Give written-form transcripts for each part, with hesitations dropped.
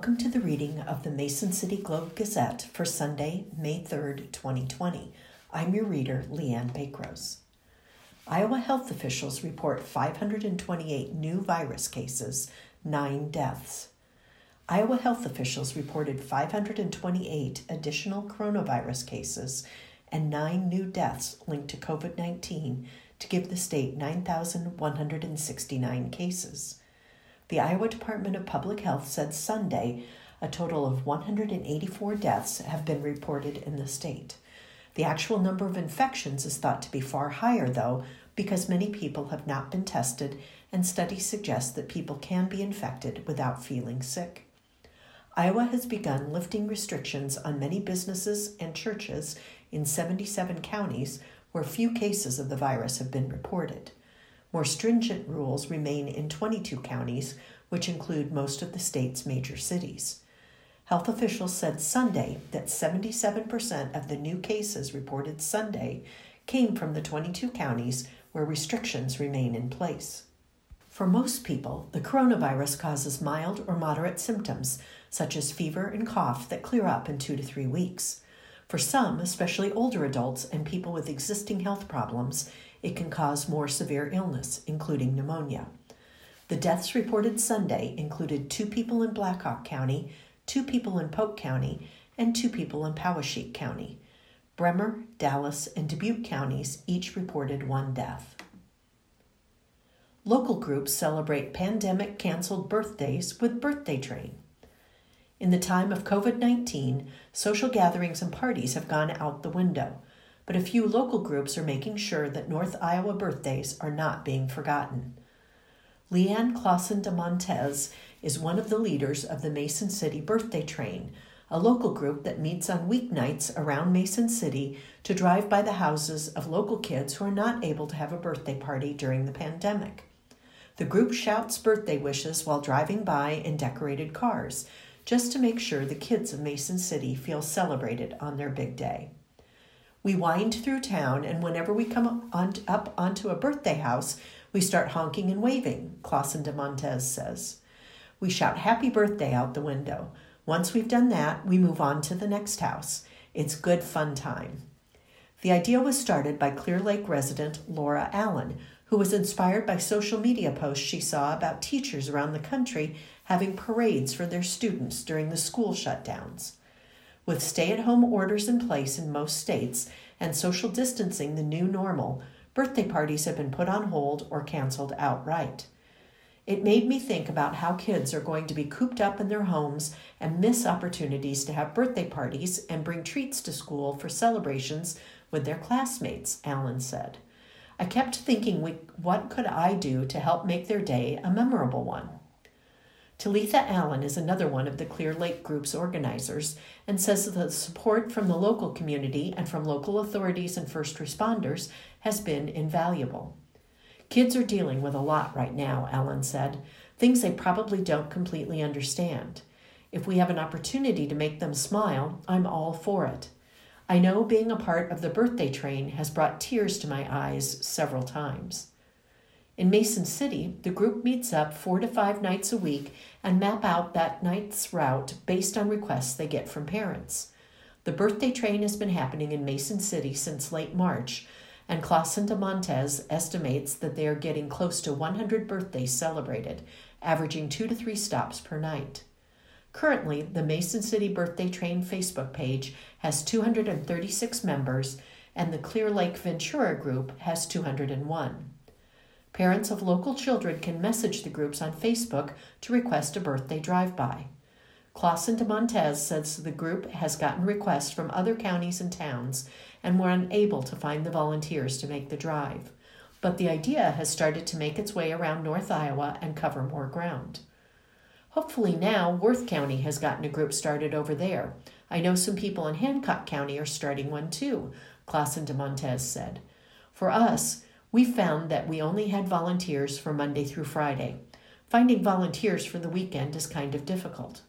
Welcome to the reading of the Mason City Globe-Gazette for Sunday, May 3rd, 2020. I'm your reader, Leanne Bakrose. Iowa health officials report 528 new virus cases, 9 deaths. Iowa health officials reported 528 additional coronavirus cases and 9 new deaths linked to COVID-19 to give the state 9,169 cases. The Iowa Department of Public Health said Sunday a total of 184 deaths have been reported in the state. The actual number of infections is thought to be far higher, though, because many people have not been tested, and studies suggest that people can be infected without feeling sick. Iowa has begun lifting restrictions on many businesses and churches in 77 counties where few cases of the virus have been reported. More stringent rules remain in 22 counties, which include most of the state's major cities. Health officials said Sunday that 77% of the new cases reported Sunday came from the 22 counties where restrictions remain in place. For most people, the coronavirus causes mild or moderate symptoms, such as fever and cough, that clear up in 2 to 3 weeks. For some, especially older adults and people with existing health problems, it can cause more severe illness, including pneumonia. The deaths reported Sunday included 2 people in Blackhawk County, 2 people in Polk County, and 2 people in Poweshiek County. Bremer, Dallas, and Dubuque counties each reported 1 death. Local groups celebrate pandemic-canceled birthdays with Birthday Train. In the time of COVID-19, social gatherings and parties have gone out the window, but a few local groups are making sure that North Iowa birthdays are not being forgotten. Leanne Clausen de Montez is one of the leaders of the Mason City Birthday Train, a local group that meets on weeknights around Mason City to drive by the houses of local kids who are not able to have a birthday party during the pandemic. The group shouts birthday wishes while driving by in decorated cars, just to make sure the kids of Mason City feel celebrated on their big day. We wind through town, and whenever we come up onto a birthday house, we start honking and waving, Clausen de Montez says. We shout happy birthday out the window. Once we've done that, we move on to the next house. It's good fun time. The idea was started by Clear Lake resident Laura Allen, who was inspired by social media posts she saw about teachers around the country having parades for their students during the school shutdowns. With stay-at-home orders in place in most states and social distancing the new normal, birthday parties have been put on hold or canceled outright. It made me think about how kids are going to be cooped up in their homes and miss opportunities to have birthday parties and bring treats to school for celebrations with their classmates, Allen said. I kept thinking, what could I do to help make their day a memorable one? Talitha Allen is another one of the Clear Lake Group's organizers and says that the support from the local community and from local authorities and first responders has been invaluable. Kids are dealing with a lot right now, Allen said, things they probably don't completely understand. If we have an opportunity to make them smile, I'm all for it. I know being a part of the birthday train has brought tears to my eyes several times. In Mason City, the group meets up 4 to 5 nights a week and map out that night's route based on requests they get from parents. The birthday train has been happening in Mason City since late March, and Clausen de Montez estimates that they are getting close to 100 birthdays celebrated, averaging 2 to 3 stops per night. Currently, the Mason City Birthday Train Facebook page has 236 members, and the Clear Lake Ventura group has 201. Parents of local children can message the groups on Facebook to request a birthday drive-by. Clausen de Montez says the group has gotten requests from other counties and towns and were unable to find the volunteers to make the drive. But the idea has started to make its way around North Iowa and cover more ground. Hopefully now Worth County has gotten a group started over there. I know some people in Hancock County are starting one too, Clausen de Montez said. For us, we found that we only had volunteers for Monday through Friday. Finding volunteers for the weekend is kind of difficult.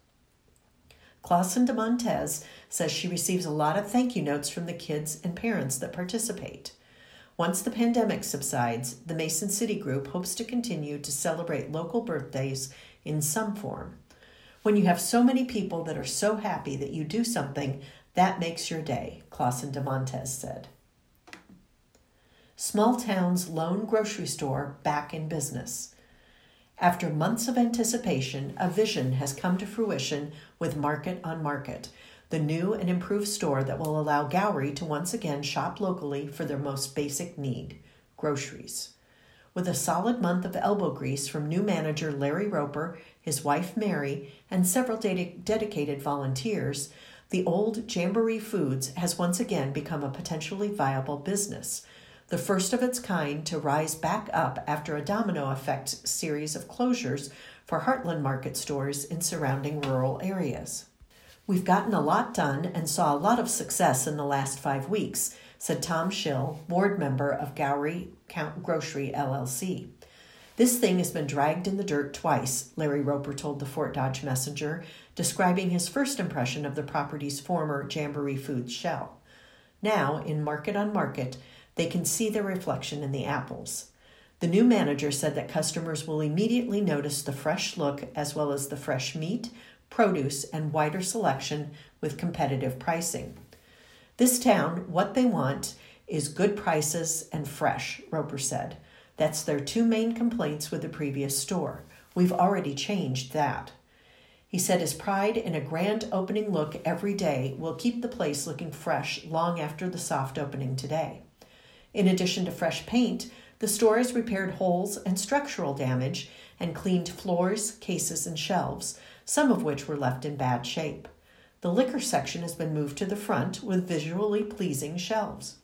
Clausen de Montez says she receives a lot of thank you notes from the kids and parents that participate. Once the pandemic subsides, the Mason City group hopes to continue to celebrate local birthdays in some form. When you have so many people that are so happy that you do something, that makes your day, Clausen de Montes said. Small town's lone grocery store back in business. After months of anticipation, a vision has come to fruition with Market on Market, the new and improved store that will allow Gowrie to once again shop locally for their most basic need, groceries. With a solid month of elbow grease from new manager Larry Roper, his wife Mary, and several dedicated volunteers, the old Jamboree Foods has once again become a potentially viable business, the first of its kind to rise back up after a domino effect series of closures for Heartland Market stores in surrounding rural areas. We've gotten a lot done and saw a lot of success in the last 5 weeks, said Tom Schill, board member of Gowrie Grocery LLC. This thing has been dragged in the dirt twice, Larry Roper told the Fort Dodge Messenger, describing his first impression of the property's former Jamboree Foods shell. Now, in Market on Market, they can see their reflection in the apples. The new manager said that customers will immediately notice the fresh look as well as the fresh meat, produce, and wider selection with competitive pricing. This town, what they want is good prices and fresh, Roper said. That's their 2 main complaints with the previous store. We've already changed that. He said his pride in a grand opening look every day will keep the place looking fresh long after the soft opening today. In addition to fresh paint, the store has repaired holes and structural damage and cleaned floors, cases, and shelves, some of which were left in bad shape. The liquor section has been moved to the front with visually pleasing shelves.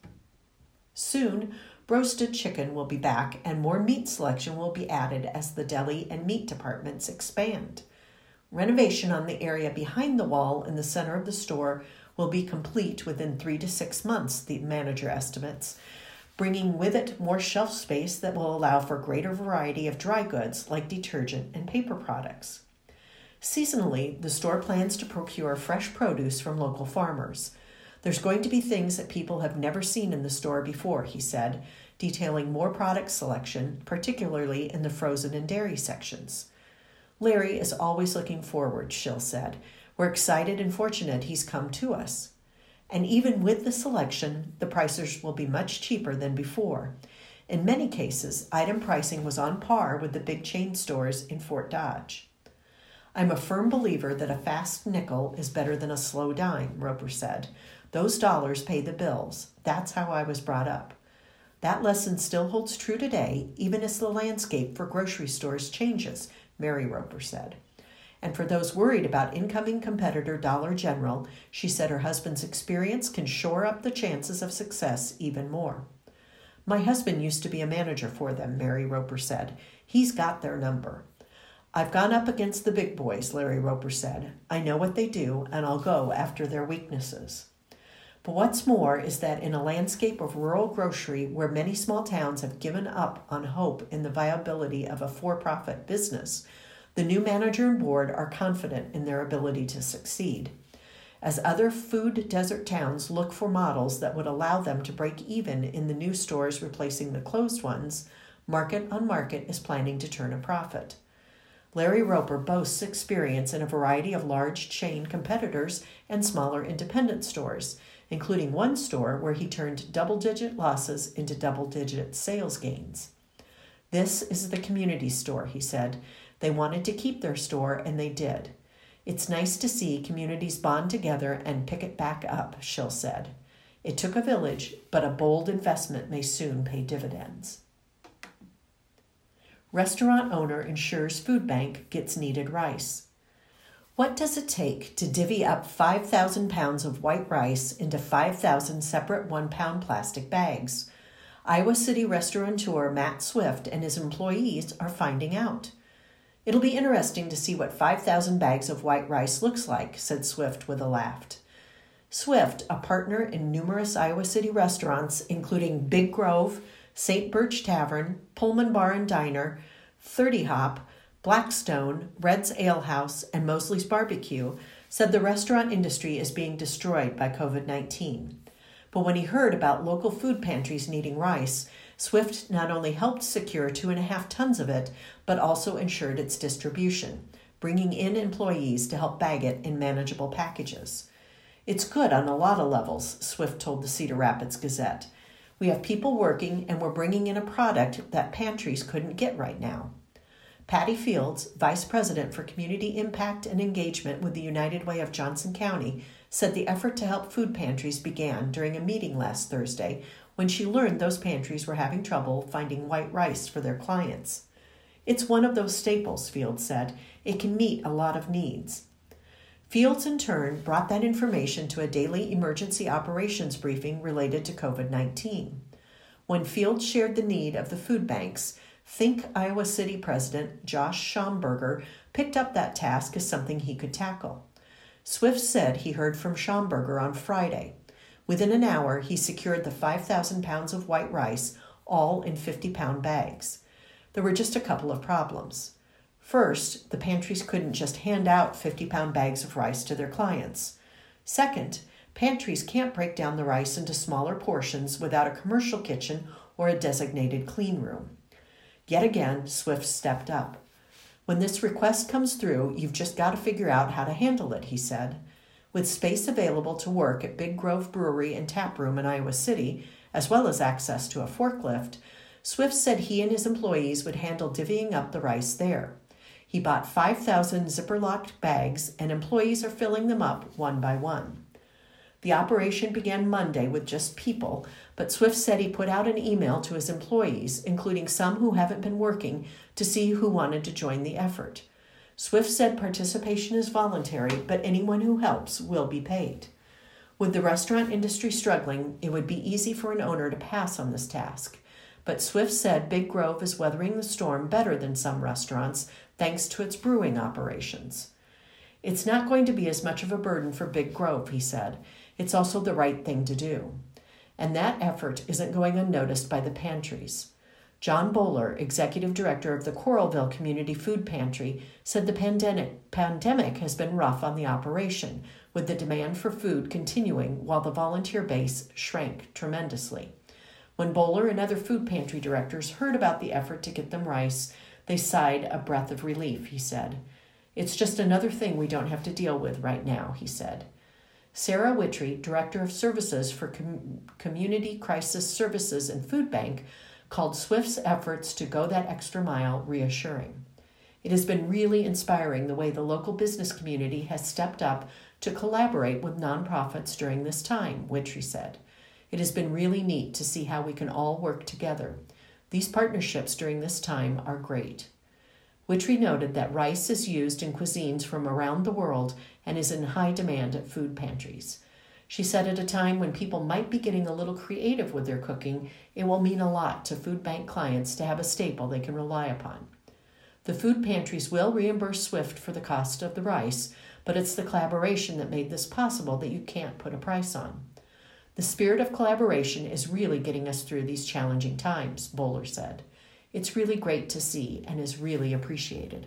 Soon, roasted chicken will be back and more meat selection will be added as the deli and meat departments expand. Renovation on the area behind the wall in the center of the store will be complete within 3 to 6 months, the manager estimates, bringing with it more shelf space that will allow for greater variety of dry goods like detergent and paper products. Seasonally, the store plans to procure fresh produce from local farmers. There's going to be things that people have never seen in the store before, he said, detailing more product selection, particularly in the frozen and dairy sections. Larry is always looking forward, Schill said. We're excited and fortunate he's come to us. And even with the selection, the prices will be much cheaper than before. In many cases, item pricing was on par with the big chain stores in Fort Dodge. I'm a firm believer that a fast nickel is better than a slow dime, Roper said. Those dollars pay the bills. That's how I was brought up. That lesson still holds true today, even as the landscape for grocery stores changes, Mary Roper said. And for those worried about incoming competitor Dollar General, she said her husband's experience can shore up the chances of success even more. My husband used to be a manager for them, Mary Roper said. He's got their number. I've gone up against the big boys, Larry Roper said. I know what they do, and I'll go after their weaknesses. But what's more is that in a landscape of rural grocery where many small towns have given up on hope in the viability of a for-profit business, the new manager and board are confident in their ability to succeed. As other food desert towns look for models that would allow them to break even in the new stores replacing the closed ones, Market on Market is planning to turn a profit. Larry Roper boasts experience in a variety of large chain competitors and smaller independent stores, including one store where he turned double-digit losses into double-digit sales gains. This is the community store, he said. They wanted to keep their store, and they did. It's nice to see communities bond together and pick it back up, Schill said. It took a village, but a bold investment may soon pay dividends. Restaurant owner ensures food bank gets needed rice. What does it take to divvy up 5,000 pounds of white rice into 5,000 separate 1-pound plastic bags? Iowa City restaurateur Matt Swift and his employees are finding out. It'll be interesting to see what 5,000 bags of white rice looks like, said Swift with a laugh. Swift, a partner in numerous Iowa City restaurants, including Big Grove, St. Birch Tavern, Pullman Bar and Diner, 30 Hop, Blackstone, Red's Ale House, and Mosley's Barbecue, said the restaurant industry is being destroyed by COVID-19. But when he heard about local food pantries needing rice, Swift not only helped secure 2.5 tons of it, but also ensured its distribution. bringing in employees to help bag it in manageable packages. It's good on a lot of levels, Swift told the Cedar Rapids Gazette. We have people working and we're bringing in a product that pantries couldn't get right now. Patty Fields, Vice President for Community Impact and Engagement with the United Way of Johnson County, said the effort to help food pantries began during a meeting last Thursday when she learned those pantries were having trouble finding white rice for their clients. It's one of those staples, Fields said. It can meet a lot of needs. Fields, in turn, brought that information to a daily emergency operations briefing related to COVID-19. When Fields shared the need of the food banks, Think Iowa City President Josh Schomburger picked up that task as something he could tackle. Swift said he heard from Schomburger on Friday. Within an hour, he secured the 5,000 pounds of white rice, all in 50-pound bags. There were just a couple of problems. First, the pantries couldn't just hand out 50-pound bags of rice to their clients. Second, pantries can't break down the rice into smaller portions without a commercial kitchen or a designated clean room. Yet again, Swift stepped up. When this request comes through, you've just got to figure out how to handle it, he said. With space available to work at Big Grove Brewery and Tap Room in Iowa City, as well as access to a forklift, Swift said he and his employees would handle divvying up the rice there. He bought 5,000 zipper-locked bags, and employees are filling them up one by one. The operation began Monday with just people, but Swift said he put out an email to his employees, including some who haven't been working, to see who wanted to join the effort. Swift said participation is voluntary, but anyone who helps will be paid. With the restaurant industry struggling, it would be easy for an owner to pass on this task. But Swift said Big Grove is weathering the storm better than some restaurants, thanks to its brewing operations. It's not going to be as much of a burden for Big Grove, he said. It's also the right thing to do. And that effort isn't going unnoticed by the pantries. John Bowler, executive director of the Coralville Community Food Pantry, said the pandemic has been rough on the operation, with the demand for food continuing while the volunteer base shrank tremendously. When Bowler and other food pantry directors heard about the effort to get them rice, they sighed a breath of relief, he said. It's just another thing we don't have to deal with right now, he said. Sarah Wittry, Director of Services for Community Crisis Services and Food Bank, called Swift's efforts to go that extra mile reassuring. It has been really inspiring the way the local business community has stepped up to collaborate with nonprofits during this time, Wittry said. It has been really neat to see how we can all work together. These partnerships during this time are great. Wittry noted that rice is used in cuisines from around the world and is in high demand at food pantries. She said at a time when people might be getting a little creative with their cooking, it will mean a lot to food bank clients to have a staple they can rely upon. The food pantries will reimburse Swift for the cost of the rice, but it's the collaboration that made this possible that you can't put a price on. The spirit of collaboration is really getting us through these challenging times, Bowler said. It's really great to see and is really appreciated.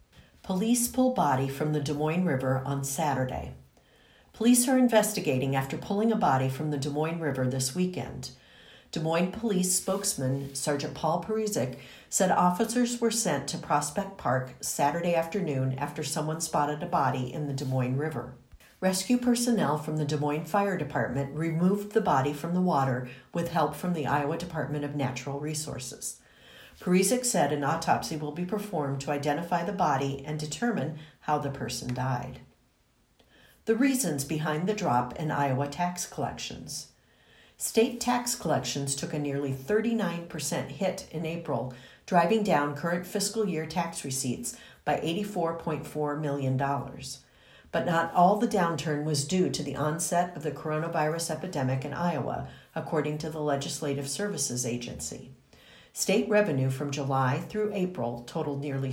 Police pull body from the Des Moines River on Saturday. Police are investigating after pulling a body from the Des Moines River this weekend. Des Moines Police spokesman Sergeant Paul Parizek said officers were sent to Prospect Park Saturday afternoon after someone spotted a body in the Des Moines River. Rescue personnel from the Des Moines Fire Department removed the body from the water with help from the Iowa Department of Natural Resources. Parizek said an autopsy will be performed to identify the body and determine how the person died. The reasons behind the drop in Iowa tax collections. State tax collections took a nearly 39% hit in April, driving down current fiscal year tax receipts by $84.4 million. But not all the downturn was due to the onset of the coronavirus epidemic in Iowa, according to the Legislative Services Agency. State revenue from July through April totaled nearly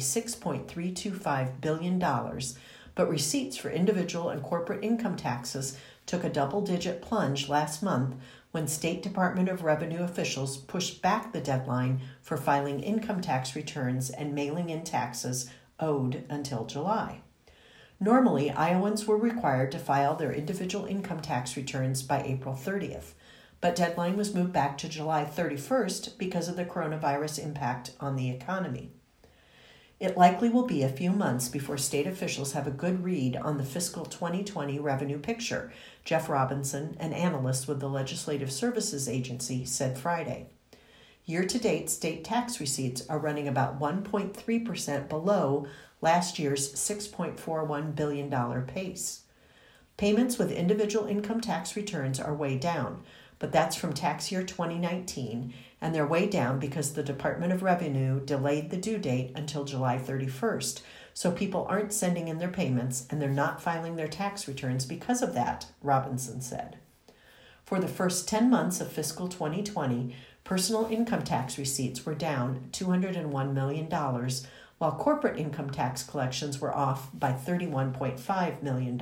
$6.325 billion, but receipts for individual and corporate income taxes took a double-digit plunge last month when State Department of Revenue officials pushed back the deadline for filing income tax returns and mailing in taxes owed until July. Normally, Iowans were required to file their individual income tax returns by April 30th, but deadline was moved back to July 31st because of the coronavirus impact on the economy. It likely will be a few months before state officials have a good read on the fiscal 2020 revenue picture, Jeff Robinson, an analyst with the Legislative Services Agency, said Friday. Year-to-date state tax receipts are running about 1.3% below last year's $6.41 billion pace. Payments with individual income tax returns are way down, but that's from tax year 2019, and they're way down because the Department of Revenue delayed the due date until July 31st, so people aren't sending in their payments and they're not filing their tax returns because of that, Robinson said. For the first 10 months of fiscal 2020, personal income tax receipts were down $201 million, while corporate income tax collections were off by $31.5 million.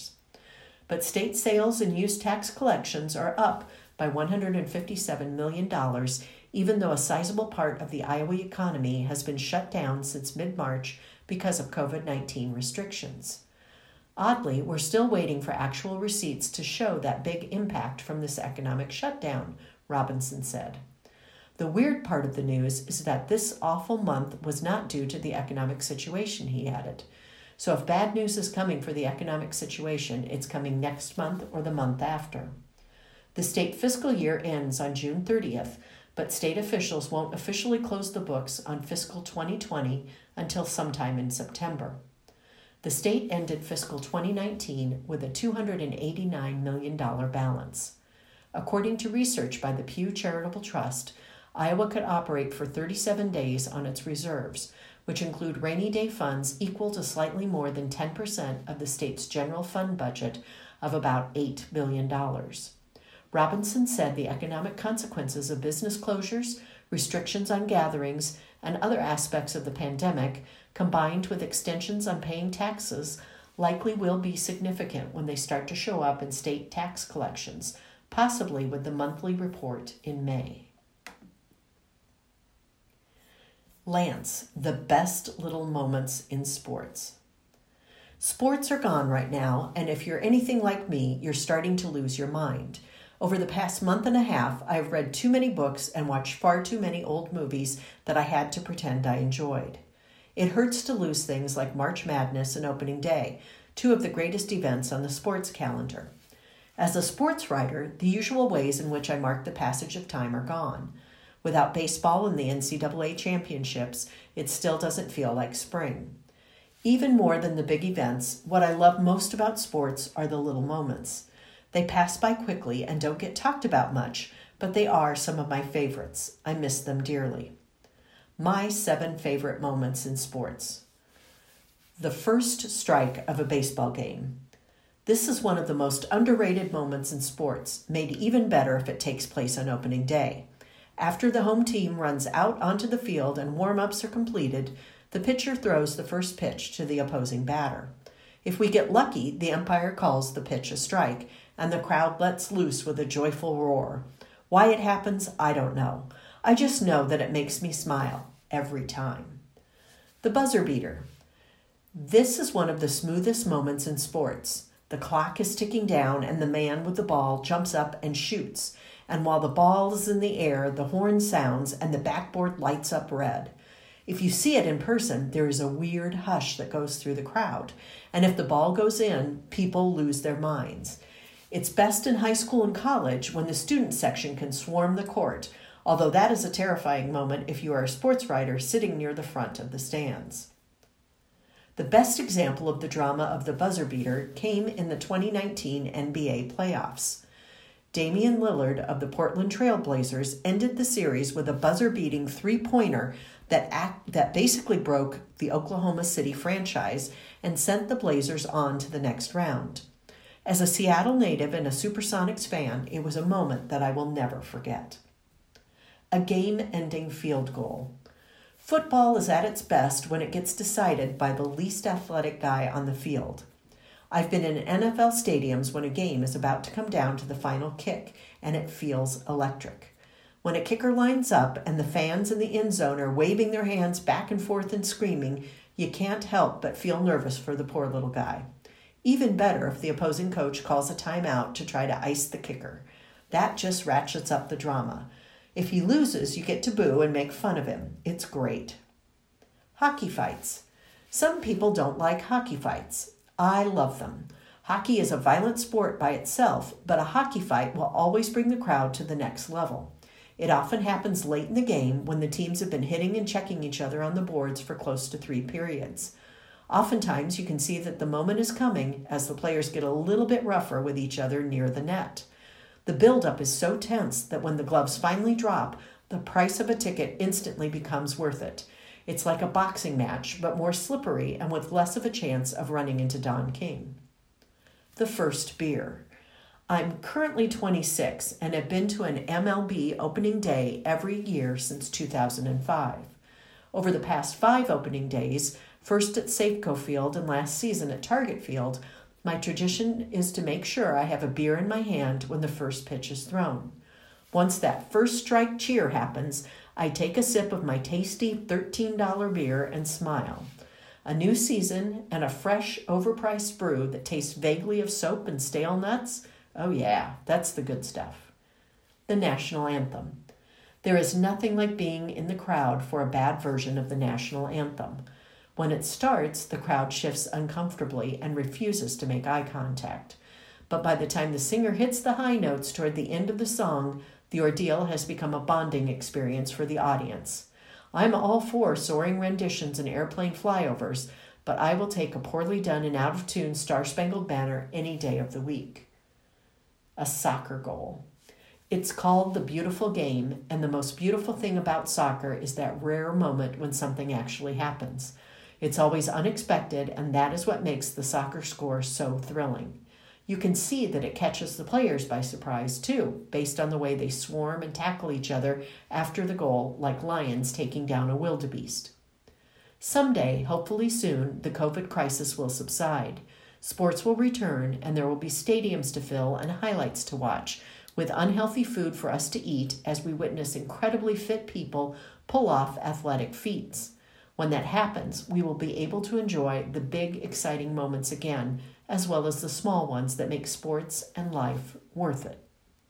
But state sales and use tax collections are up by $157 million, even though a sizable part of the Iowa economy has been shut down since mid-March because of COVID-19 restrictions. Oddly, we're still waiting for actual receipts to show that big impact from this economic shutdown, Robinson said. The weird part of the news is that this awful month was not due to the economic situation, he added. So if bad news is coming for the economic situation, it's coming next month or the month after. The state fiscal year ends on June 30th, but state officials won't officially close the books on fiscal 2020 until sometime in September. The state ended fiscal 2019 with a $289 million balance. According to research by the Pew Charitable Trust, Iowa could operate for 37 days on its reserves, which include rainy day funds equal to slightly more than 10% of the state's general fund budget of about $8 billion. Robinson said the economic consequences of business closures, restrictions on gatherings, and other aspects of the pandemic, combined with extensions on paying taxes, likely will be significant when they start to show up in state tax collections, possibly with the monthly report in May. Lance, the best little moments in sports. Sports are gone right now, and if you're anything like me, you're starting to lose your mind. Over the past month and a half, I've read too many books and watched far too many old movies that I had to pretend I enjoyed. It hurts to lose things like March Madness and Opening Day, two of the greatest events on the sports calendar. As a sports writer, the usual ways in which I mark the passage of time are gone. Without baseball and the NCAA championships, it still doesn't feel like spring. Even more than the big events, what I love most about sports are the little moments. They pass by quickly and don't get talked about much, but they are some of my favorites. I miss them dearly. My 7 favorite moments in sports. The first strike of a baseball game. This is one of the most underrated moments in sports, made even better if it takes place on opening day. After the home team runs out onto the field and warm-ups are completed, the pitcher throws the first pitch to the opposing batter. If we get lucky, the umpire calls the pitch a strike, and the crowd lets loose with a joyful roar. Why it happens, I don't know. I just know that it makes me smile every time. The buzzer beater. This is one of the smoothest moments in sports. The clock is ticking down and the man with the ball jumps up and shoots. And while the ball is in the air, the horn sounds and the backboard lights up red. If you see it in person, there is a weird hush that goes through the crowd. And if the ball goes in, people lose their minds. It's best in high school and college when the student section can swarm the court, although that is a terrifying moment if you are a sports writer sitting near the front of the stands. The best example of the drama of the buzzer beater came in the 2019 NBA playoffs. Damian Lillard of the Portland Trail Blazers ended the series with a buzzer-beating three-pointer that basically broke the Oklahoma City franchise and sent the Blazers on to the next round. As a Seattle native and a Supersonics fan, it was a moment that I will never forget. A game-ending field goal. Football is at its best when it gets decided by the least athletic guy on the field. I've been in NFL stadiums when a game is about to come down to the final kick, and it feels electric. When a kicker lines up and the fans in the end zone are waving their hands back and forth and screaming, you can't help but feel nervous for the poor little guy. Even better if the opposing coach calls a timeout to try to ice the kicker. That just ratchets up the drama. If he loses, you get to boo and make fun of him. It's great. Hockey fights. Some people don't like hockey fights. I love them. Hockey is a violent sport by itself, but a hockey fight will always bring the crowd to the next level. It often happens late in the game when the teams have been hitting and checking each other on the boards for close to 3 periods. Oftentimes, you can see that the moment is coming as the players get a little bit rougher with each other near the net. The buildup is so tense that when the gloves finally drop, the price of a ticket instantly becomes worth it. It's like a boxing match, but more slippery and with less of a chance of running into Don King. The first beer. I'm currently 26 and have been to an MLB opening day every year since 2005. Over the past 5 opening days, first at Safeco Field and last season at Target Field, my tradition is to make sure I have a beer in my hand when the first pitch is thrown. Once that first strike cheer happens, I take a sip of my tasty $13 beer and smile. A new season and a fresh, overpriced brew that tastes vaguely of soap and stale nuts? Oh yeah, that's the good stuff. The national anthem. There is nothing like being in the crowd for a bad version of the national anthem. When it starts, the crowd shifts uncomfortably and refuses to make eye contact. But by the time the singer hits the high notes toward the end of the song, the ordeal has become a bonding experience for the audience. I'm all for soaring renditions and airplane flyovers, but I will take a poorly done and out-of-tune Star-Spangled Banner any day of the week. A soccer goal. It's called the beautiful game, and the most beautiful thing about soccer is that rare moment when something actually happens. It's always unexpected, and that is what makes the soccer score so thrilling. You can see that it catches the players by surprise, too, based on the way they swarm and tackle each other after the goal, like lions taking down a wildebeest. Someday, hopefully soon, the COVID crisis will subside. Sports will return, and there will be stadiums to fill and highlights to watch, with unhealthy food for us to eat as we witness incredibly fit people pull off athletic feats. When that happens, we will be able to enjoy the big, exciting moments again, as well as the small ones that make sports and life worth it.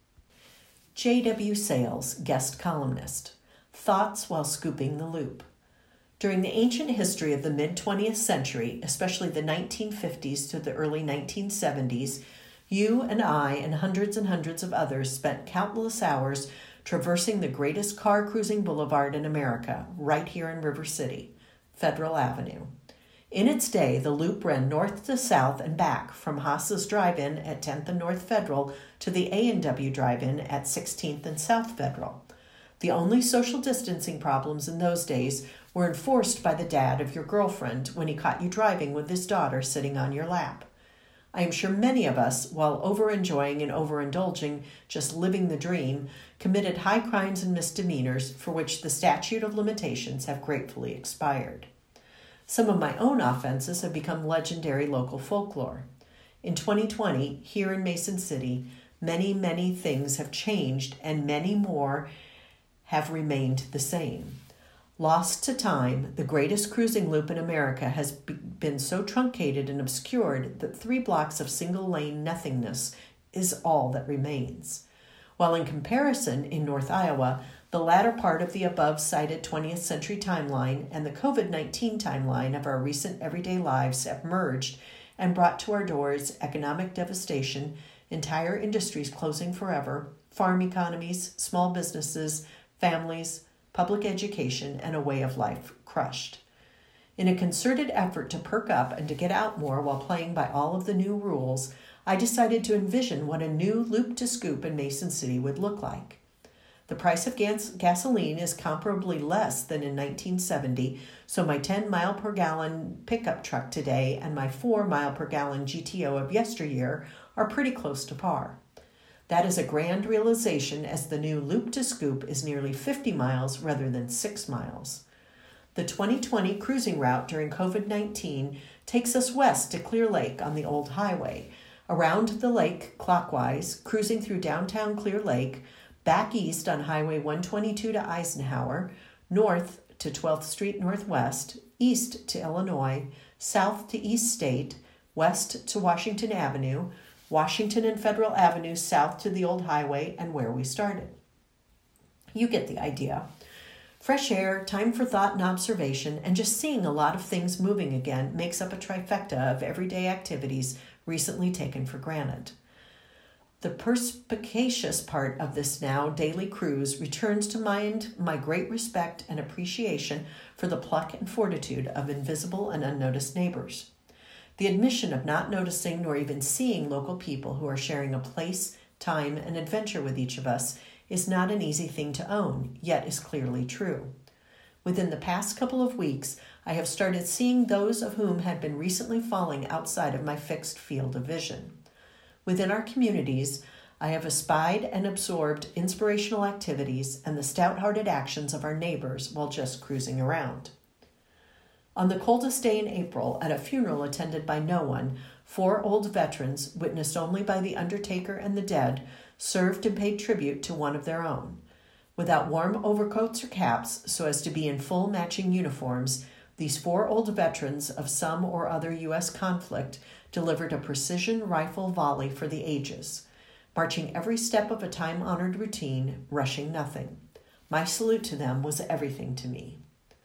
J.W. Sales, guest columnist. Thoughts while scooping the loop. During the ancient history of the mid-20th century, especially the 1950s to the early 1970s, you and I and hundreds of others spent countless hours traversing the greatest car-cruising boulevard in America, right here in River City, Federal Avenue. In its day, the loop ran north to south and back from Haas's Drive-In at 10th and North Federal to the A&W Drive-In at 16th and South Federal. The only social distancing problems in those days were enforced by the dad of your girlfriend when he caught you driving with his daughter sitting on your lap. I am sure many of us, while over-enjoying and overindulging, just living the dream, committed high crimes and misdemeanors for which the statute of limitations have gratefully expired. Some of my own offenses have become legendary local folklore. In 2020, here in Mason City, many things have changed and many more have remained the same. Lost to time, the greatest cruising loop in America has been so truncated and obscured that 3 blocks of single-lane nothingness is all that remains. While in comparison, in North Iowa, the latter part of the above-cited 20th century timeline and the COVID-19 timeline of our recent everyday lives have merged and brought to our doors economic devastation, entire industries closing forever, farm economies, small businesses, families, public education, and a way of life crushed. In a concerted effort to perk up and to get out more while playing by all of the new rules, I decided to envision what a new loop to scoop in Mason City would look like. The price of gasoline is comparably less than in 1970, so my 10-mile-per-gallon pickup truck today and my 4-mile-per-gallon GTO of yesteryear are pretty close to par. That is a grand realization as the new loop to scoop is nearly 50 miles rather than 6 miles. The 2020 cruising route during COVID-19 takes us west to Clear Lake on the old highway, around the lake clockwise, cruising through downtown Clear Lake, back east on Highway 122 to Eisenhower, north to 12th Street Northwest, east to Illinois, south to East State, west to Washington Avenue, Washington and Federal Avenue south to the old highway, and where we started. You get the idea. Fresh air, time for thought and observation, and just seeing a lot of things moving again makes up a trifecta of everyday activities recently taken for granted. The perspicacious part of this now daily cruise returns to mind my great respect and appreciation for the pluck and fortitude of invisible and unnoticed neighbors. The admission of not noticing nor even seeing local people who are sharing a place, time, and adventure with each of us is not an easy thing to own, yet is clearly true. Within the past couple of weeks, I have started seeing those of whom had been recently falling outside of my fixed field of vision. Within our communities, I have espied and absorbed inspirational activities and the stout-hearted actions of our neighbors while just cruising around. On the coldest day in April, at a funeral attended by no one, 4 old veterans, witnessed only by the undertaker and the dead, served and paid tribute to one of their own. Without warm overcoats or caps, so as to be in full matching uniforms, these 4 old veterans of some or other U.S. conflict delivered a precision rifle volley for the ages, marching every step of a time-honored routine, rushing nothing. My salute to them was everything to me.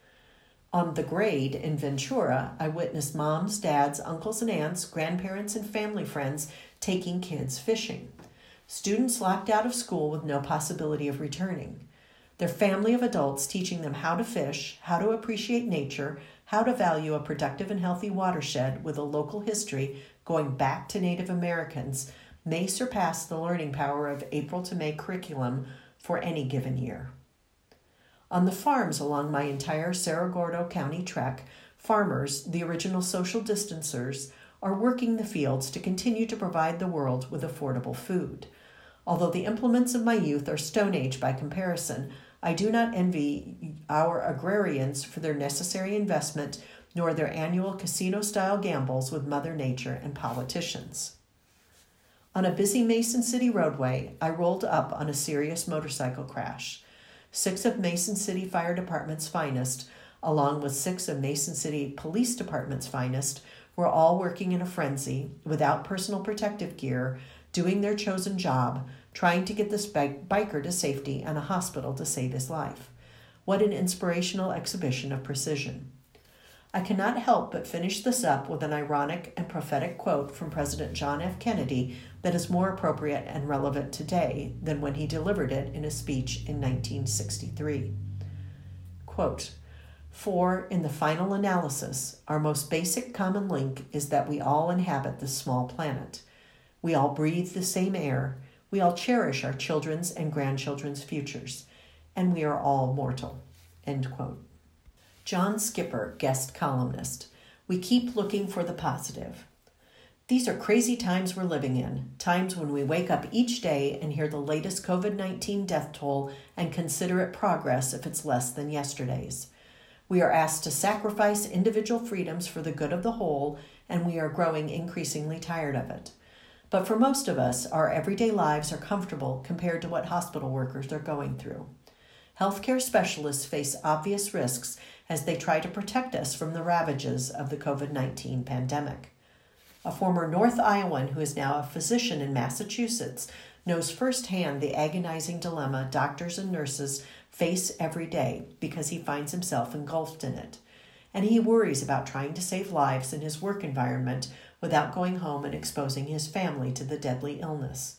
On the grade in Ventura, I witnessed moms, dads, uncles and aunts, grandparents, and family friends taking kids fishing. Students locked out of school with no possibility of returning. Their family of adults teaching them how to fish, how to appreciate nature, how to value a productive and healthy watershed with a local history going back to Native Americans may surpass the learning power of April to May curriculum for any given year. On the farms along my entire Cerro Gordo County trek, farmers, the original social distancers, are working the fields to continue to provide the world with affordable food. Although the implements of my youth are Stone Age by comparison, I do not envy our agrarians for their necessary investment, nor their annual casino-style gambles with Mother Nature and politicians. On a busy Mason City roadway, I rolled up on a serious motorcycle crash. 6 of Mason City Fire Department's finest, along with 6 of Mason City Police Department's finest, were all working in a frenzy, without personal protective gear, doing their chosen job, trying to get this biker to safety and a hospital to save his life. What an inspirational exhibition of precision. I cannot help but finish this up with an ironic and prophetic quote from President John F. Kennedy that is more appropriate and relevant today than when he delivered it in a speech in 1963. Quote, "For, in the final analysis, our most basic common link is that we all inhabit this small planet. We all breathe the same air, we all cherish our children's and grandchildren's futures, and we are all mortal." End quote. John Skipper, guest columnist. We keep looking for the positive. These are crazy times we're living in, times when we wake up each day and hear the latest COVID-19 death toll and consider it progress if it's less than yesterday's. We are asked to sacrifice individual freedoms for the good of the whole, and we are growing increasingly tired of it. But for most of us, our everyday lives are comfortable compared to what hospital workers are going through. Healthcare specialists face obvious risks as they try to protect us from the ravages of the COVID-19 pandemic. A former North Iowan who is now a physician in Massachusetts knows firsthand the agonizing dilemma doctors and nurses face every day because he finds himself engulfed in it. And he worries about trying to save lives in his work environment without going home and exposing his family to the deadly illness.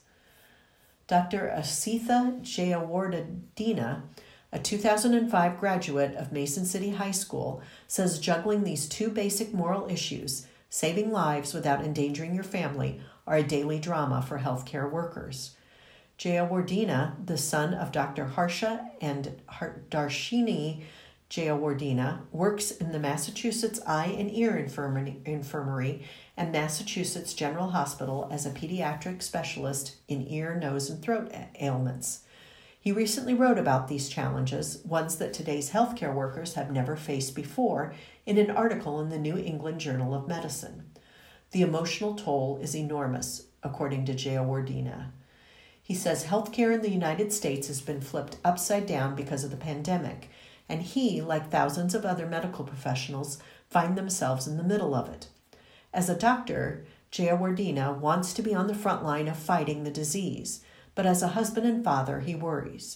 Dr. Asitha Jayawardena, a 2005 graduate of Mason City High School, says juggling these 2 basic moral issues, saving lives without endangering your family, are a daily drama for healthcare workers. Jayawardena, the son of Dr. Harsha and Darshini Jayawardena, works in the Massachusetts Eye and Ear Infirmary and Massachusetts General Hospital as a pediatric specialist in ear, nose, and throat ailments. He recently wrote about these challenges, ones that today's healthcare workers have never faced before, in an article in the New England Journal of Medicine. The emotional toll is enormous, according to Jayawardena. He says healthcare in the United States has been flipped upside down because of the pandemic, and he, like thousands of other medical professionals, find themselves in the middle of it. As a doctor, Jayawardena wants to be on the front line of fighting the disease, but as a husband and father, he worries.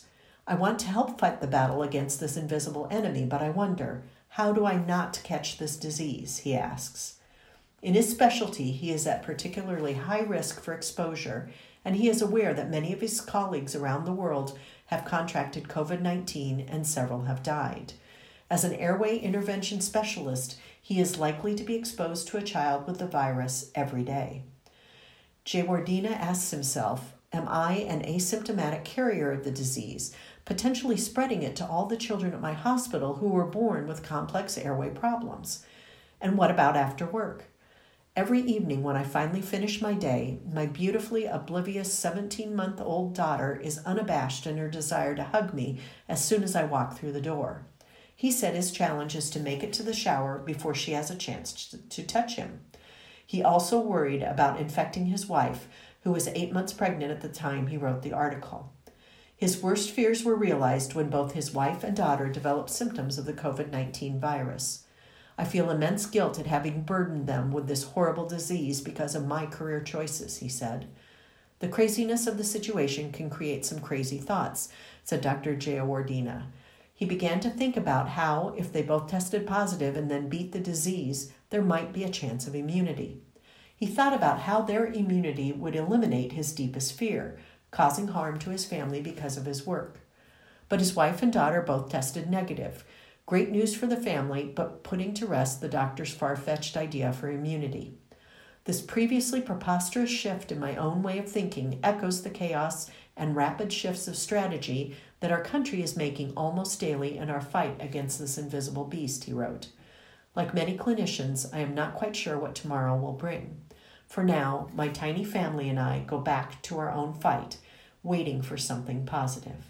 I want to help fight the battle against this invisible enemy, but I wonder, how do I not catch this disease? He asks. In his specialty, he is at particularly high risk for exposure, and he is aware that many of his colleagues around the world have contracted COVID-19 and several have died. As an airway intervention specialist, he is likely to be exposed to a child with the virus every day. Jaywardena asks himself, am I an asymptomatic carrier of the disease, potentially spreading it to all the children at my hospital who were born with complex airway problems? And what about after work? Every evening when I finally finish my day, my beautifully oblivious 17-month-old daughter is unabashed in her desire to hug me as soon as I walk through the door. He said his challenge is to make it to the shower before she has a chance to touch him. He also worried about infecting his wife, who was 8 months pregnant at the time he wrote the article. His worst fears were realized when both his wife and daughter developed symptoms of the COVID-19 virus. I feel immense guilt at having burdened them with this horrible disease because of my career choices, he said. The craziness of the situation can create some crazy thoughts, said Dr. Jaywardena. He began to think about how, if they both tested positive and then beat the disease, there might be a chance of immunity. He thought about how their immunity would eliminate his deepest fear, causing harm to his family because of his work. But his wife and daughter both tested negative. Great news for the family, but putting to rest the doctor's far-fetched idea for immunity. This previously preposterous shift in my own way of thinking echoes the chaos and rapid shifts of strategy that our country is making almost daily in our fight against this invisible beast, he wrote. Like many clinicians, I am not quite sure what tomorrow will bring. For now, my tiny family and I go back to our own fight, waiting for something positive.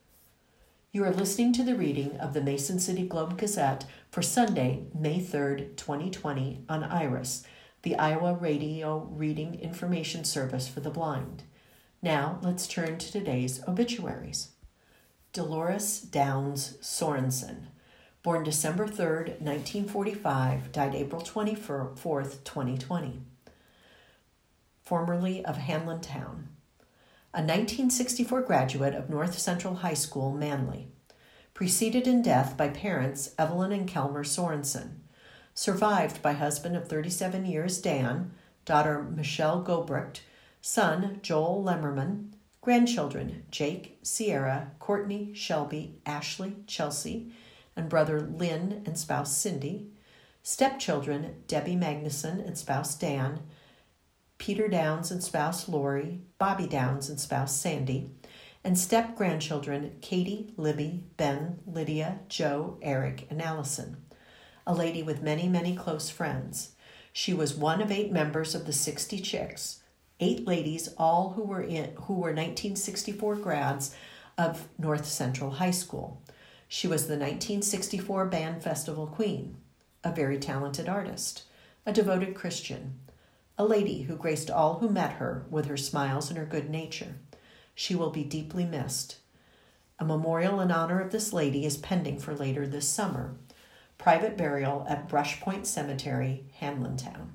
You are listening to the reading of the Mason City Globe Gazette for Sunday, May 3rd, 2020 on IRIS, the Iowa Radio Reading Information Service for the Blind. Now, let's turn to today's obituaries. Dolores Downs Sorensen, born December 3rd, 1945, died April 24th, 2020. Formerly of Hanlontown. A 1964 graduate of North Central High School, Manly. Preceded in death by parents Evelyn and Kelmer Sorensen. Survived by husband of 37 years, Dan, daughter Michelle Gobrecht, son Joel Lemmerman, grandchildren Jake, Sierra, Courtney, Shelby, Ashley, Chelsea, and brother Lynn and spouse Cindy, stepchildren Debbie Magnuson and spouse Dan, Peter Downs and spouse Lori, Bobby Downs and spouse Sandy, and step-grandchildren Katie, Libby, Ben, Lydia, Joe, Eric, and Allison. A lady with many, many close friends. She was one of 8 members of the 60 Chicks, 8 ladies, all who were 1964 grads of North Central High School. She was the 1964 Band Festival Queen, a very talented artist, a devoted Christian, a lady who graced all who met her with her smiles and her good nature. She will be deeply missed. A memorial in honor of this lady is pending for later this summer. Private burial at Brush Point Cemetery, Hanlontown.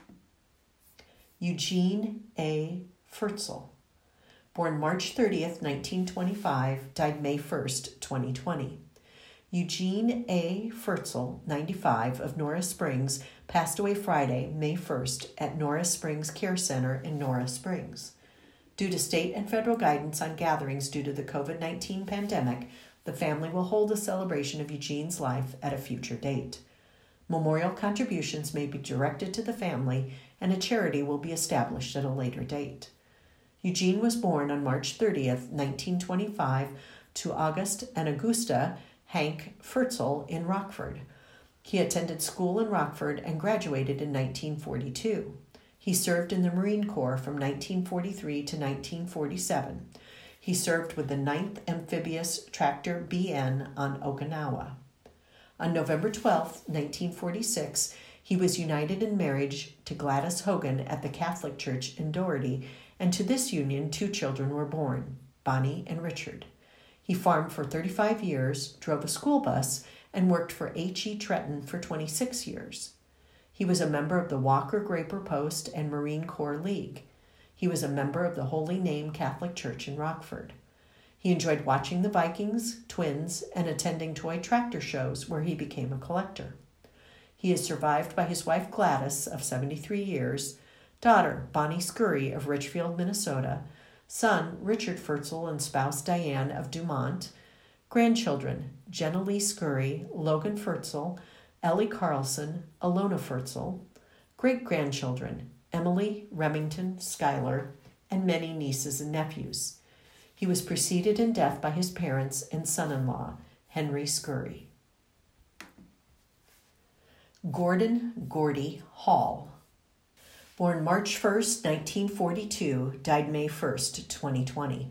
Eugene A. Furtzel, born March 30th, 1925, died May 1st, 2020. Eugene A. Furtzel, 95, of Norris Springs, passed away Friday, May 1st, at Norris Springs Care Center in Norris Springs. Due to state and federal guidance on gatherings due to the COVID-19 pandemic, the family will hold a celebration of Eugene's life at a future date. Memorial contributions may be directed to the family, and a charity will be established at a later date. Eugene was born on March 30th, 1925, to August and Augusta Hank Furtzel in Rockford. He attended school in Rockford and graduated in 1942. He served in the Marine Corps from 1943 to 1947. He served with the 9th Amphibious Tractor BN on Okinawa. On November 12, 1946, he was united in marriage to Gladys Hogan at the Catholic Church in Doherty, and to this union 2 children were born, Bonnie and Richard. He farmed for 35 years, drove a school bus, and worked for H.E. Tretton for 26 years. He was a member of the Walker Graper Post and Marine Corps League. He was a member of the Holy Name Catholic Church in Rockford. He enjoyed watching the Vikings, Twins, and attending toy tractor shows where he became a collector. He is survived by his wife Gladys of 73 years, daughter Bonnie Scurry of Richfield, Minnesota, son Richard Furtzel and spouse Diane of Dumont, grandchildren Jenna Lee Scurry, Logan Furtzel, Ellie Carlson, Alona Furtzel, great-grandchildren Emily, Remington, Schuyler, and many nieces and nephews. He was preceded in death by his parents and son-in-law, Henry Scurry. Gordon Gordy Hall. Born March 1st, 1942, died May 1st, 2020.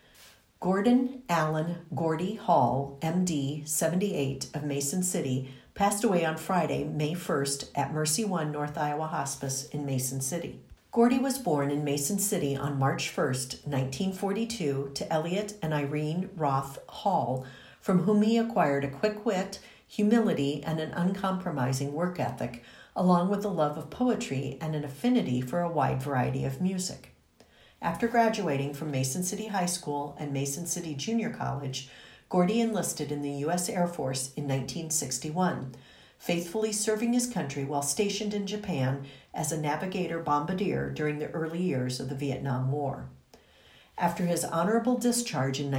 Gordon Allen Gordy Hall, MD, 78, of Mason City, passed away on Friday, May 1st, at Mercy One North Iowa Hospice in Mason City. Gordy was born in Mason City on March 1st, 1942, to Elliot and Irene Roth Hall, from whom he acquired a quick wit, humility, and an uncompromising work ethic, along with a love of poetry and an affinity for a wide variety of music. After graduating from Mason City High School and Mason City Junior College, Gordy enlisted in the U.S. Air Force in 1961, faithfully serving his country while stationed in Japan as a navigator bombardier during the early years of the Vietnam War. After his honorable discharge in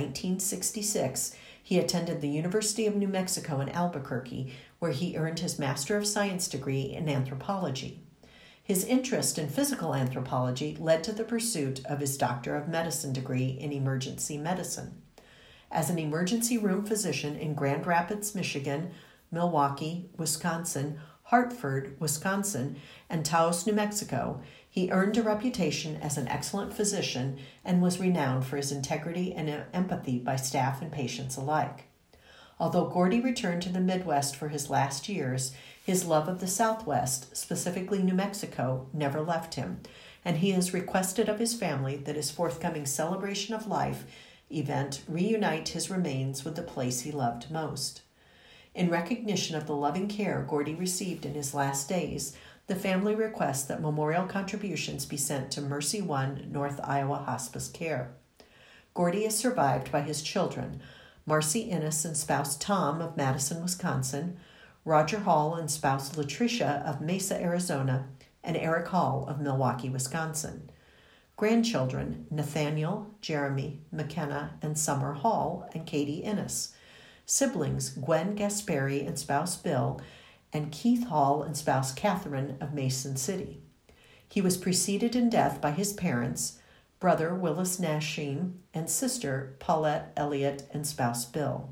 1966, he attended the University of New Mexico in Albuquerque, where he earned his Master of Science degree in anthropology. His interest in physical anthropology led to the pursuit of his Doctor of Medicine degree in emergency medicine. As an emergency room physician in Grand Rapids, Michigan, Milwaukee, Wisconsin, Hartford, Wisconsin, and Taos, New Mexico, he earned a reputation as an excellent physician and was renowned for his integrity and empathy by staff and patients alike. Although Gordy returned to the Midwest for his last years, his love of the Southwest, specifically New Mexico, never left him, and he has requested of his family that his forthcoming Celebration of Life event reunite his remains with the place he loved most. In recognition of the loving care Gordy received in his last days, the family requests that memorial contributions be sent to Mercy One North Iowa Hospice Care. Gordy is survived by his children, Marcy Innes and spouse Tom of Madison, Wisconsin, Roger Hall and spouse Latricia of Mesa, Arizona, and Eric Hall of Milwaukee, Wisconsin. Grandchildren Nathaniel, Jeremy, McKenna, and Summer Hall, and Katie Innes. Siblings Gwen Gaspari and spouse Bill, and Keith Hall and spouse Catherine of Mason City. He was preceded in death by his parents, brother Willis Nashim, and sister Paulette Elliott and spouse Bill.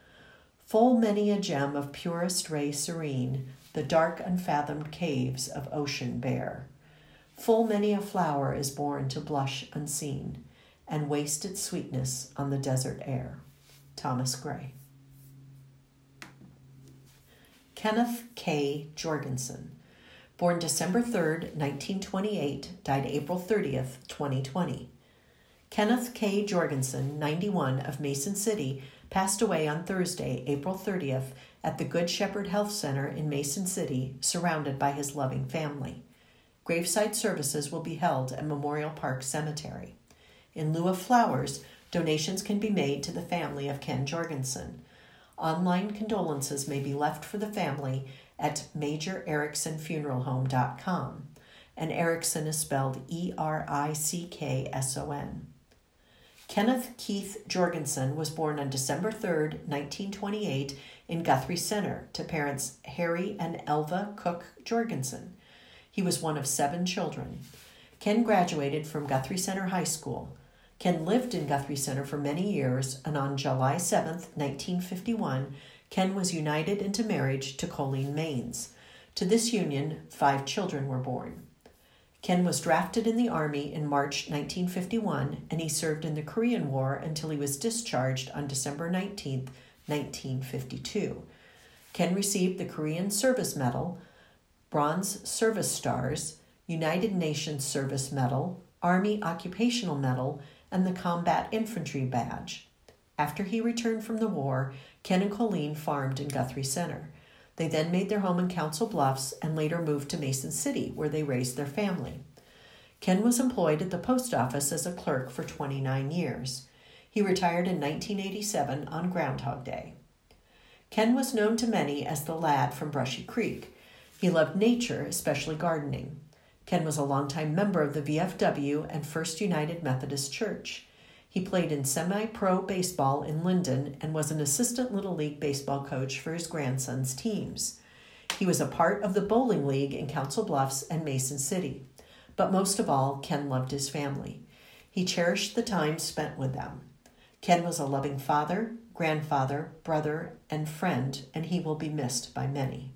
Full many a gem of purest ray serene, the dark unfathomed caves of ocean bear. Full many a flower is born to blush unseen, and waste its sweetness on the desert air. Thomas Gray. Kenneth K. Jorgensen. Born December 3rd, 1928, died April 30th, 2020. Kenneth K. Jorgensen, 91, of Mason City, passed away on Thursday, April 30th, at the Good Shepherd Health Center in Mason City, surrounded by his loving family. Graveside services will be held at Memorial Park Cemetery. In lieu of flowers, donations can be made to the family of Ken Jorgensen. Online condolences may be left for the family at majorericksonfuneralhome.com, and Erickson is spelled Erickson. Kenneth Keith Jorgensen was born on December 3rd, 1928, in Guthrie Center to parents Harry and Elva Cook Jorgensen. He was one of 7 children. Ken graduated from Guthrie Center High School. Ken lived in Guthrie Center for many years, and on July 7, 1951, Ken was united into marriage to Colleen Maines. To this union, 5 children were born. Ken was drafted in the Army in March 1951, and he served in the Korean War until he was discharged on December 19, 1952. Ken received the Korean Service Medal, Bronze Service Stars, United Nations Service Medal, Army Occupational Medal, and the Combat Infantry Badge. After he returned from the war, Ken and Colleen farmed in Guthrie Center. They then made their home in Council Bluffs and later moved to Mason City, where they raised their family. Ken was employed at the post office as a clerk for 29 years. He retired in 1987 on Groundhog Day. Ken was known to many as the lad from Brushy Creek. He loved nature, especially gardening. Ken was a longtime member of the VFW and First United Methodist Church. He played in semi-pro baseball in Linden and was an assistant Little League baseball coach for his grandson's teams. He was a part of the bowling league in Council Bluffs and Mason City. But most of all, Ken loved his family. He cherished the time spent with them. Ken was a loving father, grandfather, brother, and friend, and he will be missed by many.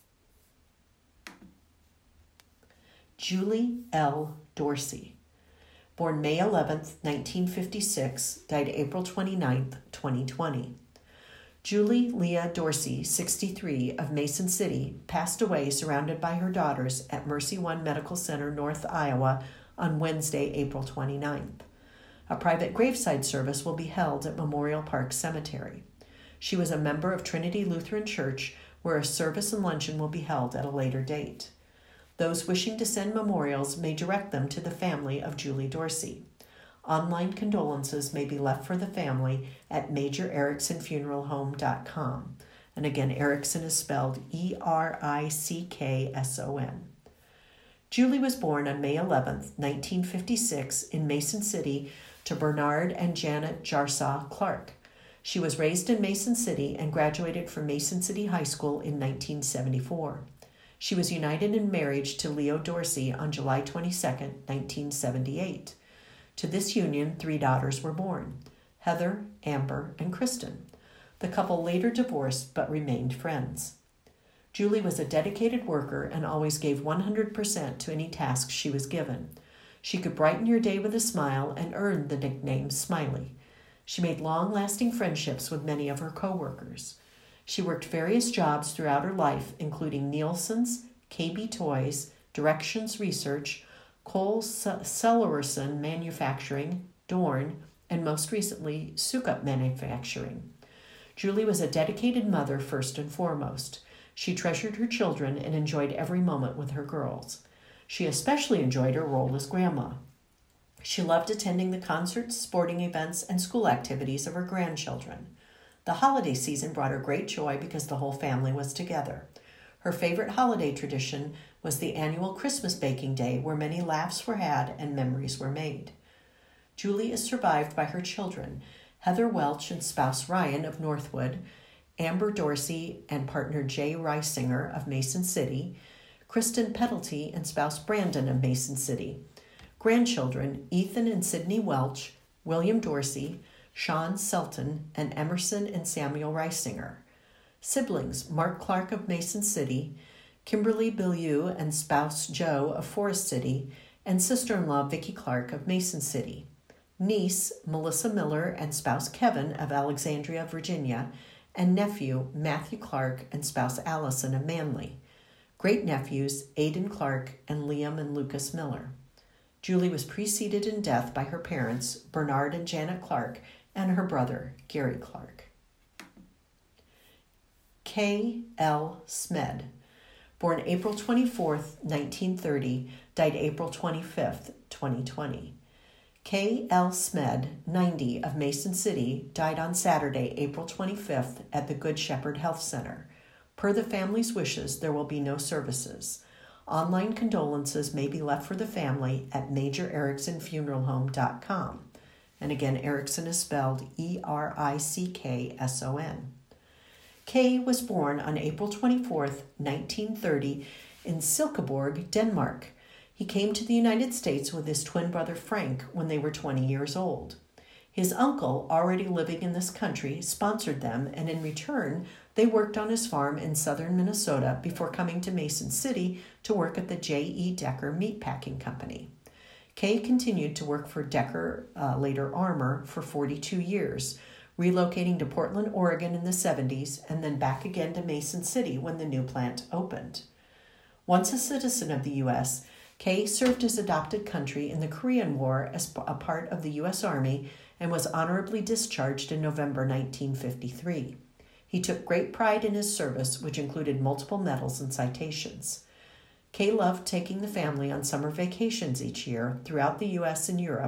Julie L. Dorsey. Born May 11, 1956, died April 29, 2020. Julie Leah Dorsey, 63, of Mason City, passed away surrounded by her daughters at Mercy One Medical Center, North Iowa, on Wednesday, April 29th. A private graveside service will be held at Memorial Park Cemetery. She was a member of Trinity Lutheran Church, where a service and luncheon will be held at a later date. Those wishing to send memorials may direct them to the family of Julie Dorsey. Online condolences may be left for the family at majorericksonfuneralhome.com. And again, Erickson is spelled Erickson. Julie was born on May 11, 1956, in Mason City to Bernard and Janet Jarsaw Clark. She was raised in Mason City and graduated from Mason City High School in 1974. She was united in marriage to Leo Dorsey on July 22, 1978. To this union, 3 daughters were born: Heather, Amber, and Kristen. The couple later divorced but remained friends. Julie was a dedicated worker and always gave 100% to any task she was given. She could brighten your day with a smile and earned the nickname Smiley. She made long-lasting friendships with many of her co-workers. She worked various jobs throughout her life, including Nielsen's, KB Toys, Directions Research, Cole Sellerson Manufacturing, Dorn, and most recently, Sukup Manufacturing. Julie was a dedicated mother first and foremost. She treasured her children and enjoyed every moment with her girls. She especially enjoyed her role as grandma. She loved attending the concerts, sporting events, and school activities of her grandchildren. The holiday season brought her great joy because the whole family was together. Her favorite holiday tradition was the annual Christmas baking day, where many laughs were had and memories were made. Julie is survived by her children, Heather Welch and spouse Ryan of Northwood, Amber Dorsey and partner Jay Reisinger of Mason City, Kristen Petalty and spouse Brandon of Mason City. Grandchildren Ethan and Sydney Welch, William Dorsey, Sean Selton, and Emerson and Samuel Reisinger. Siblings Mark Clark of Mason City, Kimberly Bilyeu and spouse Joe of Forest City, and sister-in-law Vicki Clark of Mason City. Niece Melissa Miller and spouse Kevin of Alexandria, Virginia, and nephew Matthew Clark and spouse Allison of Manly. Great-nephews Aidan Clark and Liam and Lucas Miller. Julie was preceded in death by her parents, Bernard and Janet Clark, and her brother, Gary Clark. K. L. Smed. Born April 24, 1930, died April 25, 2020. K. L. Smed, 90, of Mason City, died on Saturday, April 25th, at the Good Shepherd Health Center. Per the family's wishes, there will be no services. Online condolences may be left for the family at majorericksonfuneralhome.com. And again, Erickson is spelled Erickson. Kay was born on April 24, 1930, in Silkeborg, Denmark. He came to the United States with his twin brother Frank when they were 20 years old. His uncle, already living in this country, sponsored them, and in return, they worked on his farm in southern Minnesota before coming to Mason City to work at the J.E. Decker Meatpacking Company. Kay continued to work for Decker, later Armour, for 42 years, relocating to Portland, Oregon in the 70s, and then back again to Mason City when the new plant opened. Once a citizen of the U.S., Kay served his adopted country in the Korean War as a part of the U.S. Army and was honorably discharged in November 1953. He took great pride in his service, which included multiple medals and citations. Kay loved taking the family on summer vacations each year throughout the U.S. and Europe,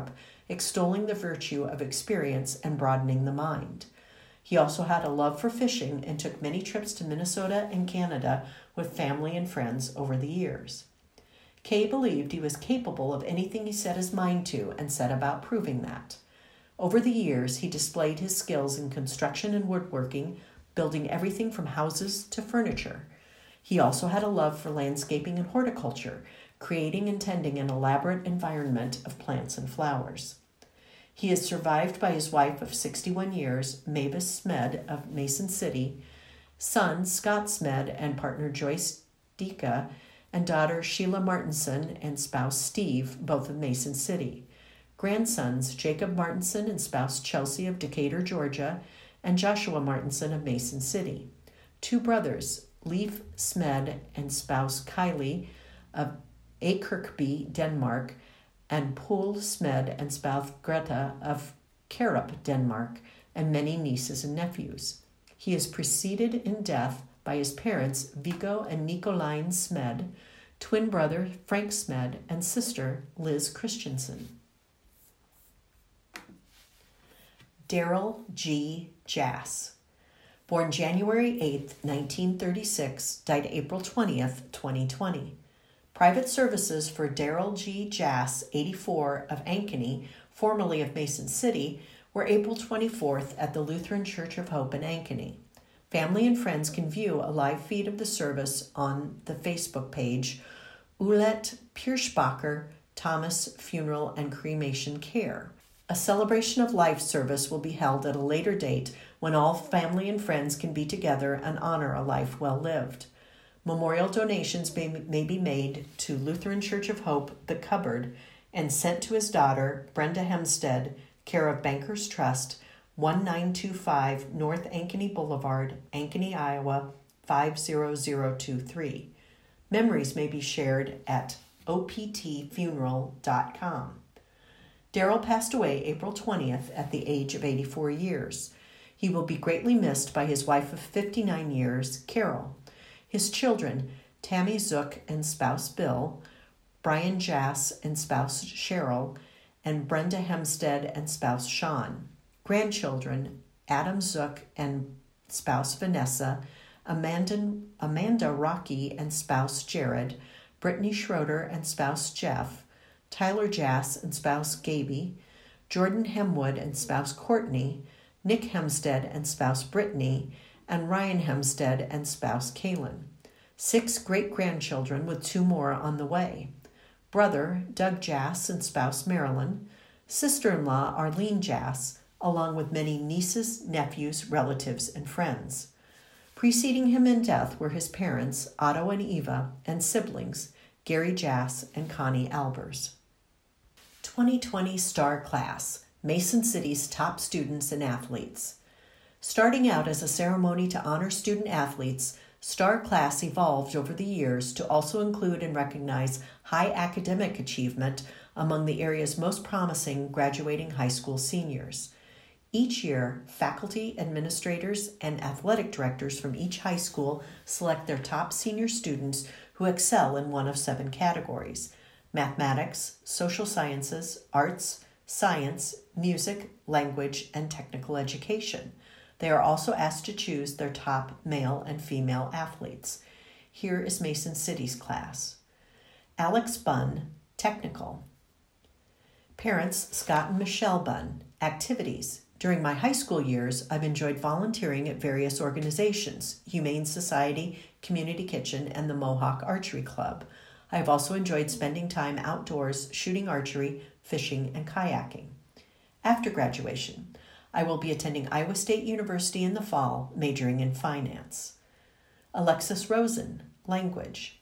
extolling the virtue of experience and broadening the mind. He also had a love for fishing and took many trips to Minnesota and Canada with family and friends over the years. Kay believed he was capable of anything he set his mind to and set about proving that. Over the years, he displayed his skills in construction and woodworking, building everything from houses to furniture. He also had a love for landscaping and horticulture, creating and tending an elaborate environment of plants and flowers. He is survived by his wife of 61 years, Mavis Smed of Mason City, son Scott Smed and partner Joyce Dika, and daughter Sheila Martinson and spouse Steve, both of Mason City. Grandsons Jacob Martinson and spouse Chelsea of Decatur, Georgia, and Joshua Martinson of Mason City. Two brothers, Leif Smed and spouse Kylie of Akirkby, Denmark, and Poul Smed and spouse Greta of Karup, Denmark, and many nieces and nephews. He is preceded in death by his parents Viggo and Nicoline Smed, twin brother Frank Smed, and sister Liz Christensen. Darrell G. Jass. Born January 8, 1936, died April 20th, 2020. Private services for Darrell G. Jass, 84, of Ankeny, formerly of Mason City, were April 24th at the Lutheran Church of Hope in Ankeny. Family and friends can view a live feed of the service on the Facebook page Ulet Pirschbacher Thomas Funeral and Cremation Care. A celebration of life service will be held at a later date when all family and friends can be together and honor a life well lived. Memorial donations may be made to Lutheran Church of Hope, The Cupboard, and sent to his daughter, Brenda Hemstead, care of Bankers Trust, 1925 North Ankeny Boulevard, Ankeny, Iowa, 50023. Memories may be shared at optfuneral.com. Darrell passed away April 20th at the age of 84 years. He will be greatly missed by his wife of 59 years, Carol. His children, Tammy Zook and spouse Bill, Brian Jass and spouse Cheryl, and Brenda Hemstead and spouse Sean. Grandchildren, Adam Zook and spouse Vanessa, Amanda Rocky and spouse Jared, Brittany Schroeder and spouse Jeff, Tyler Jass and spouse Gaby, Jordan Hemwood and spouse Courtney, Nick Hemstead and spouse Brittany, and Ryan Hemstead and spouse Kaylin. 6 great-grandchildren with 2 more on the way. Brother Doug Jass and spouse Marilyn, sister-in-law Arlene Jass, along with many nieces, nephews, relatives, and friends. Preceding him in death were his parents, Otto and Eva, and siblings, Gary Jass and Connie Albers. 2020 Star Class, Mason City's top students and athletes. Starting out as a ceremony to honor student athletes, Star Class evolved over the years to also include and recognize high academic achievement among the area's most promising graduating high school seniors. Each year, faculty, administrators, and athletic directors from each high school select their top senior students who excel in one of 7 categories: mathematics, social sciences, arts, science, music, language, and technical education. They are also asked to choose their top male and female athletes. Here is Mason City's class. Alex Bunn, technical. Parents, Scott and Michelle Bunn, activities. During my high school years, I've enjoyed volunteering at various organizations, Humane Society, Community Kitchen, and the Mohawk Archery Club. I have also enjoyed spending time outdoors, shooting archery, fishing, and kayaking. After graduation, I will be attending Iowa State University in the fall, majoring in finance. Alexis Rosen, language.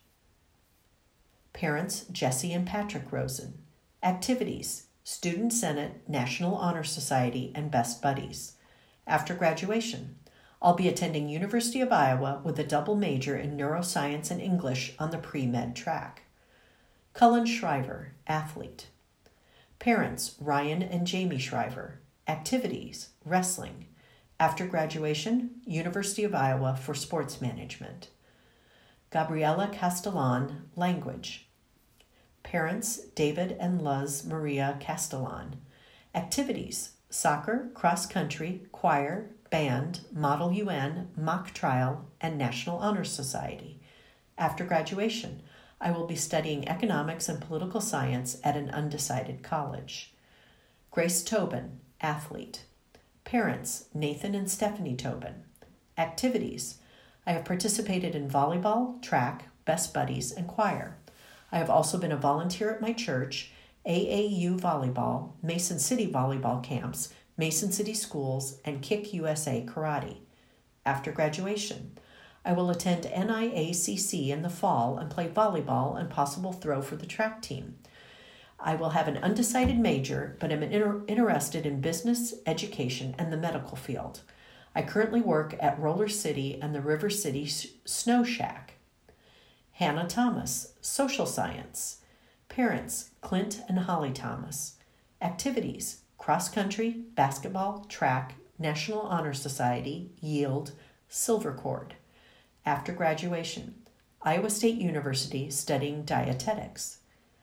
Parents, Jesse and Patrick Rosen. Activities, Student Senate, National Honor Society, and Best Buddies. After graduation, I'll be attending University of Iowa with a double major in neuroscience and English on the pre-med track. Cullen Shriver, athlete. Parents, Ryan and Jamie Shriver. Activities, wrestling. After graduation, University of Iowa for sports management. Gabriela Castellan, language. Parents, David and Luz Maria Castellan. Activities: soccer, cross country, choir, band, Model UN, mock trial, and National Honor Society. After graduation, I will be studying economics and political science at an undecided college. Grace Tobin, athlete. Parents: Nathan and Stephanie Tobin. Activities: I have participated in volleyball, track, Best Buddies, and choir. I have also been a volunteer at my church, AAU volleyball, Mason City volleyball camps, Mason City schools, and Kick USA karate. After graduation, I will attend NIACC in the fall and play volleyball and possible throw for the track team. I will have an undecided major, but am interested in business, education, and the medical field. I currently work at Roller City and the River City Snow Shack. Hannah Thomas, social science. Parents: Clint and Holly Thomas. Activities: cross country, basketball, track, National Honor Society, Yield, Silver Cord. After graduation, Iowa State University studying dietetics.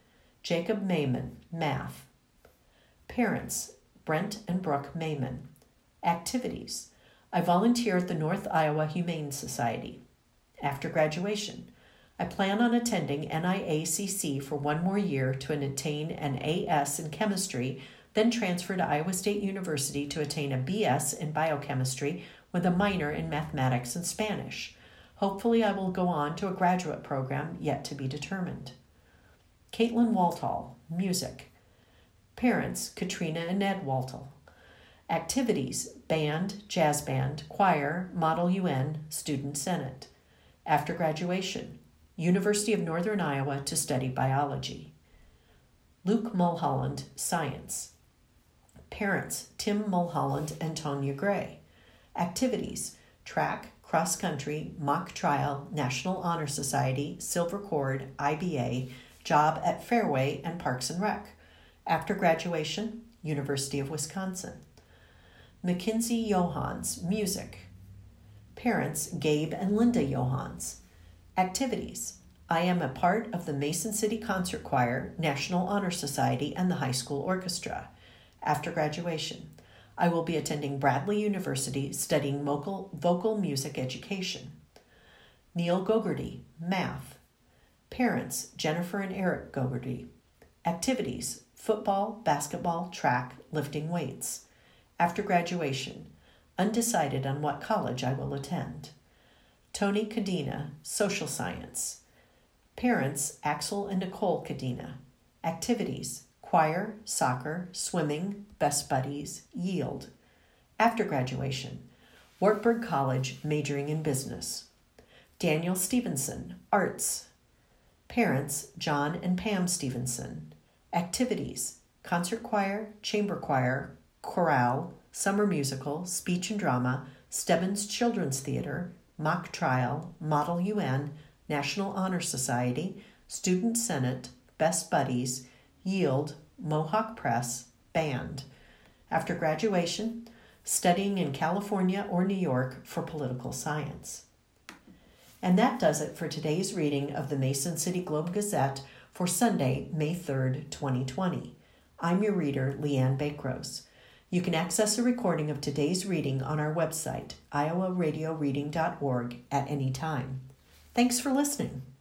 Jacob Mayman, math. Parents: Brent and Brooke Mayman. Activities: I volunteer at the North Iowa Humane Society. After graduation, I plan on attending NIACC for one more year to attain an AS in chemistry, then transfer to Iowa State University to attain a BS in biochemistry with a minor in mathematics and Spanish. Hopefully, I will go on to a graduate program yet to be determined. Caitlin Waltall, music. Parents: Katrina and Ed Waltall. Activities: band, jazz band, choir, Model UN, student senate. After graduation, University of Northern Iowa to study biology. Luke Mulholland, science. Parents: Tim Mulholland and Tonya Gray. Activities: track, cross country, mock trial, National Honor Society, Silver Cord, IBA, job at Fairway and Parks and Rec. After graduation, University of Wisconsin. Mackenzie Johans, music. Parents: Gabe and Linda Johans. Activities: I am a part of the Mason City Concert Choir, National Honor Society, and the high school orchestra. After graduation, I will be attending Bradley University studying vocal music education. Neil Gogarty, math. Parents: Jennifer and Eric Gogarty. Activities: football, basketball, track, lifting weights. After graduation, undecided on what college I will attend. Tony Cadena, social science. Parents: Axel and Nicole Cadena. Activities: choir, soccer, swimming, Best Buddies, Yield. After graduation, Wartburg College, majoring in business. Daniel Stevenson, arts. Parents: John and Pam Stevenson. Activities: concert choir, chamber choir, chorale, summer musical, speech and drama, Stebbins Children's Theater, mock trial, Model UN, National Honor Society, Student Senate, Best Buddies, Yield, Mohawk Press, band. After graduation, studying in California or New York for political science. And that does it for today's reading of the Mason City Globe-Gazette for Sunday, May 3rd, 2020. I'm your reader, Leanne Bakrose. You can access a recording of today's reading on our website, iowaradioreading.org, at any time. Thanks for listening.